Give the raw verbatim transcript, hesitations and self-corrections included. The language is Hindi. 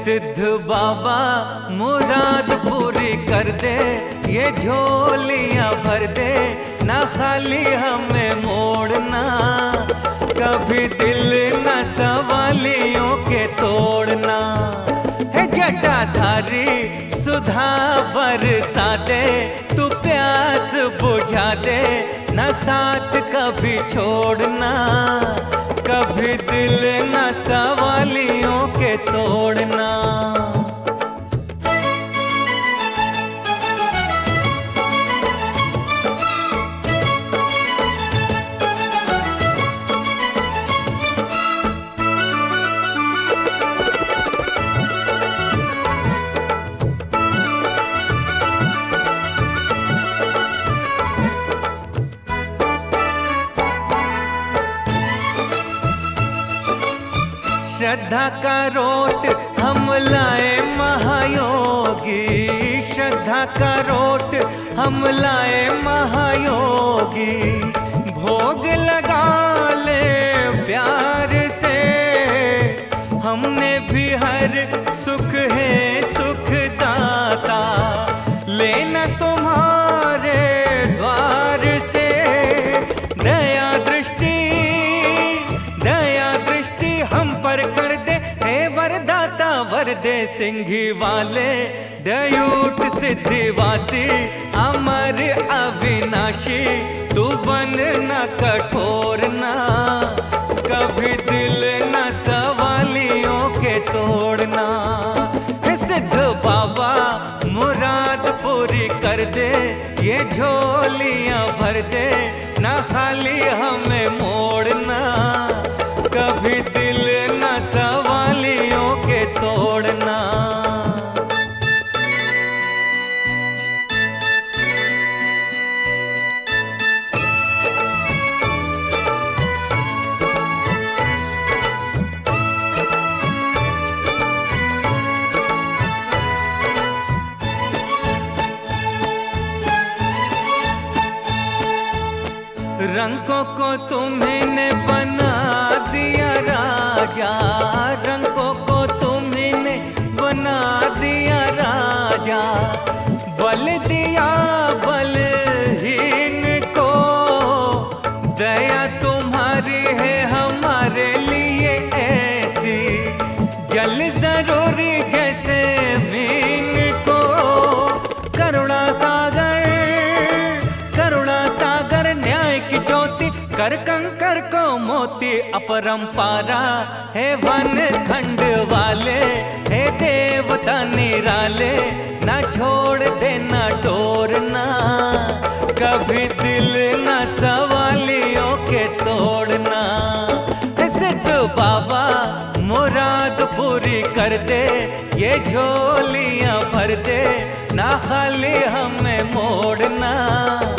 सिद्ध बाबा मुराद पूरी कर दे, ये झोलियां भर दे, ना खाली हमें मोड़ना, कभी दिल न सवालियों के तोड़ना। है जटाधारी सुधा बरसा दे, तू प्यास बुझा दे, न साथ कभी छोड़ना, कभी दिल न सवालियों के तोड़ना। श्रद्धा का रोट हम लाए महायोगी, श्रद्धा का रोट हम लाए महायोगी, भोग लगा ले प्यार से, हमने भी हर सुख है सुख दाता, लेना तुम्हारे द्वार से। दया दृष्टि दया दृष्टि हम पर कर दे, हे वरदाता वरदे सिंघी वाले, दयूट सिद्धिवासी अमर अविनाशी, तू बन न कठोर ना, कभी दिल न सवालियों के तोड़ना। हे सिद्ध बाबा मुराद पूरी कर दे, ये झोलियां भर दे, ना खाली हमें मोड़ना, कभी दिल न सवालियों के तोड़ना। रंगों को तुम्हें बना दिया राजा, रंगों को तुम्हें बना दिया राजा, बल दिया बलहीन को, दया तुम्हारी है हमारे लिए ऐसी, जल जरूरी जैसे मीन को। करुणा सागर करुणा सागर न्याय की ज्योति, कर कंकर को मोती अपरंपारा, है वन खंड वाले, हे देवता निराले, ना छोड़ देना टोरना, कभी दिल न सवालियों के तोड़ना। सिद्ध बाबा मुराद पूरी कर दे, ये झोलियां भर दे, ना खाली हमें मोड़ना,